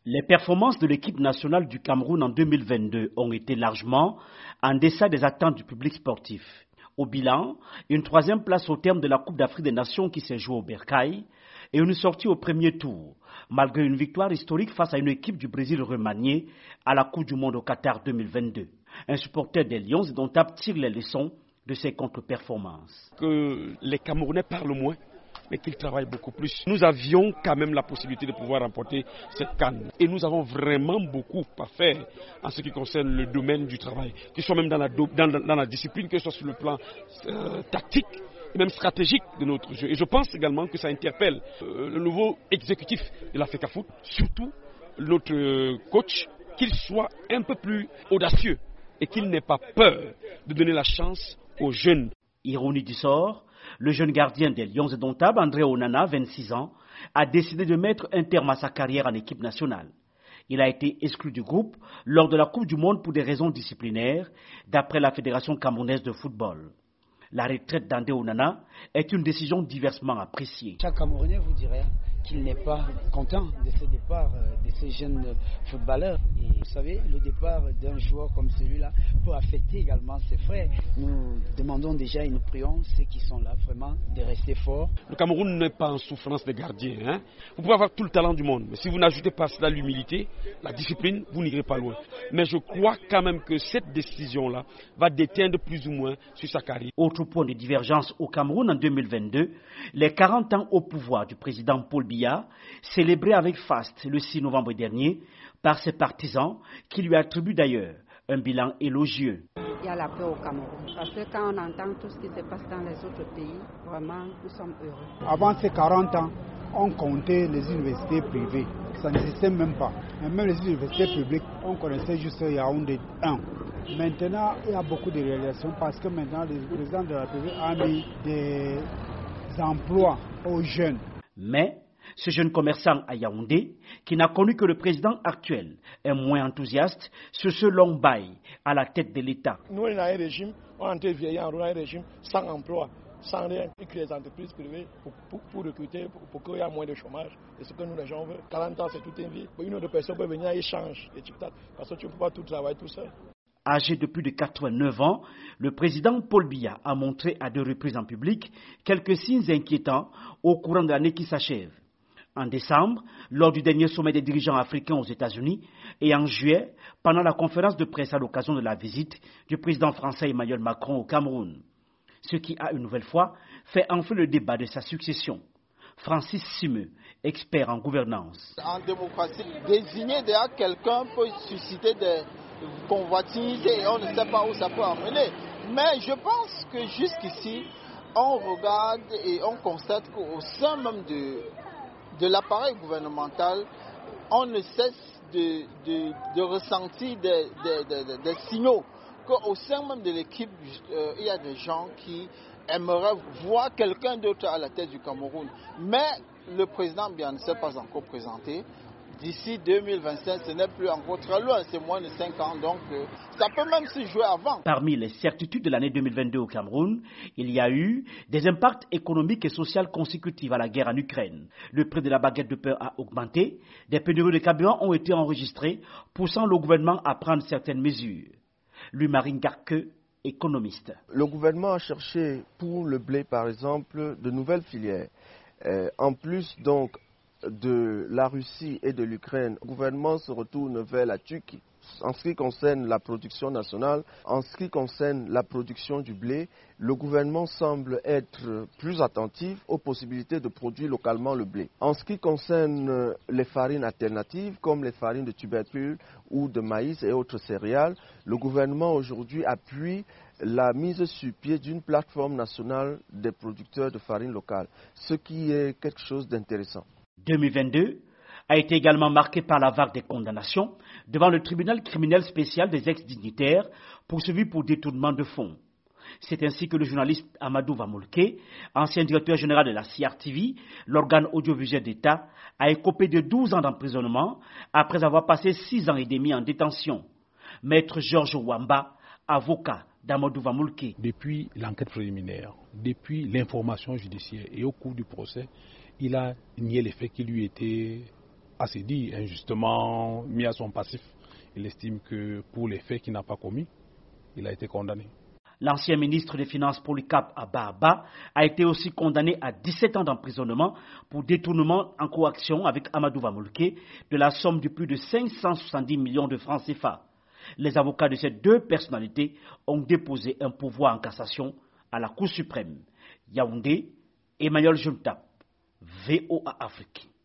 Les performances de l'équipe nationale du Cameroun en 2022 ont été largement en deçà des attentes du public sportif. Au bilan, une troisième place au terme de la Coupe d'Afrique des Nations qui s'est jouée au Bercail et une sortie au premier tour, malgré une victoire historique face à une équipe du Brésil remaniée à la Coupe du Monde au Qatar 2022. Un supporter des Lions indomptables tire les leçons de ces contre-performances. Que les Camerounais parlent moins, mais qu'ils travaillent beaucoup plus. Nous avions quand même la possibilité de pouvoir remporter cette CAN. Et nous avons vraiment beaucoup à faire en ce qui concerne le domaine du travail, que ce soit même dans la discipline, que ce soit sur le plan tactique et même stratégique de notre jeu. Et je pense également que ça interpelle le nouveau exécutif de la FECAFOOT, surtout notre coach, qu'il soit un peu plus audacieux et qu'il n'ait pas peur de donner la chance aux jeunes. Ironie du sort, le jeune gardien des Lions indomptables, André Onana, 26 ans, a décidé de mettre un terme à sa carrière en équipe nationale. Il a été exclu du groupe lors de la Coupe du Monde pour des raisons disciplinaires, d'après la Fédération camerounaise de football. La retraite d'André Onana est une décision diversement appréciée. Chaque Camerounais vous dirait qu'il n'est pas content de ce départ de ces jeunes footballeurs. Et vous savez, le départ d'un joueur comme celui-là peut affecter également ses frères. Nous demandons déjà et nous prions ceux qui sont là vraiment de rester forts. Le Cameroun n'est pas en souffrance des gardiens. Vous pouvez avoir tout le talent du monde, mais si vous n'ajoutez pas à cela l'humilité, la discipline, vous n'irez pas loin. Mais je crois quand même que cette décision-là va déteindre plus ou moins sur sa carrière. Autre point de divergence au Cameroun en 2022, les 40 ans au pouvoir du président Paul Biya, célébré avec faste le 6 novembre dernier par ses partisans, qui lui attribuent d'ailleurs un bilan élogieux. Il y a la paix au Cameroun, parce que quand on entend tout ce qui se passe dans les autres pays, vraiment, nous sommes heureux. Avant ces 40 ans, on comptait les universités privées. Ça n'existait même pas. Et même les universités publiques, on connaissait juste Yaoundé 1. Maintenant, il y a beaucoup de réalisations parce que maintenant, le président de la République a mis des emplois aux jeunes. Mais ce jeune commerçant à Yaoundé, qui n'a connu que le président actuel, est moins enthousiaste sur ce long bail à la tête de l'État. Nous, on a un régime, on est entré vieillant, on a un régime sans emploi, sans rien, et que les entreprises privées pour recruter, pour qu'il y ait moins de chômage. Et ce que nous, les gens veulent. 40 ans, c'est toute une vie. Une autre personne peut venir et change les tic-tac, parce que tu ne peux pas tout travailler tout seul. Âgé de plus de 89 ans, le président Paul Biya a montré à 2 reprises en public quelques signes inquiétants au courant de l'année qui s'achève. En décembre, lors du dernier sommet des dirigeants africains aux États-Unis, et en juillet, pendant la conférence de presse à l'occasion de la visite du président français Emmanuel Macron au Cameroun. Ce qui a une nouvelle fois fait enfler le débat de sa succession. Francis Simeux, expert en gouvernance. En démocratie, désigner déjà quelqu'un peut susciter des convoitises et on ne sait pas où ça peut emmener. Mais je pense que jusqu'ici, on regarde et on constate qu'au sein même de l'appareil gouvernemental, on ne cesse de ressentir des signaux qu'au sein même de l'équipe, il y a des gens qui aimeraient voir quelqu'un d'autre à la tête du Cameroun. Mais le président Biya ne s'est pas encore présenté. D'ici 2025, ce n'est plus encore très loin, c'est moins de 5 ans, donc ça peut même se jouer avant. Parmi les certitudes de l'année 2022 au Cameroun, il y a eu des impacts économiques et sociaux consécutifs à la guerre en Ukraine. Le prix de la baguette de pain a augmenté, des pénuries de carburant ont été enregistrées, poussant le gouvernement à prendre certaines mesures. Louis-Marie Garque, économiste. Le gouvernement a cherché pour le blé, par exemple, de nouvelles filières. En plus, donc, de la Russie et de l'Ukraine, le gouvernement se retourne vers la Turquie. En ce qui concerne la production nationale, en ce qui concerne la production du blé, le gouvernement semble être plus attentif aux possibilités de produire localement le blé. En ce qui concerne les farines alternatives, comme les farines de tubercules ou de maïs et autres céréales, le gouvernement aujourd'hui appuie la mise sur pied d'une plateforme nationale des producteurs de farine locale, ce qui est quelque chose d'intéressant. 2022 a été également marqué par la vague des condamnations devant le tribunal criminel spécial des ex-dignitaires poursuivis pour détournement de fonds. C'est ainsi que le journaliste Amadou Vamolke, ancien directeur général de la CRTV, l'organe audiovisuel d'État, a écopé de 12 ans d'emprisonnement après avoir passé 6 ans et demi en détention. Maître Georges Wamba, avocat d'Amadou Vamolke. Depuis l'enquête préliminaire, depuis l'information judiciaire et au cours du procès, il a nié les faits qui lui étaient assez dit, injustement mis à son passif. Il estime que pour les faits qu'il n'a pas commis, il a été condamné. L'ancien ministre des Finances Polycarpe Abba a été aussi condamné à 17 ans d'emprisonnement pour détournement en coaction avec Amadou Vamolke de la somme de plus de 570 millions de francs CFA. Les avocats de ces deux personnalités ont déposé un pourvoi en cassation à la Cour suprême. Yaoundé, Emmanuel Juntap, VOA Afrique.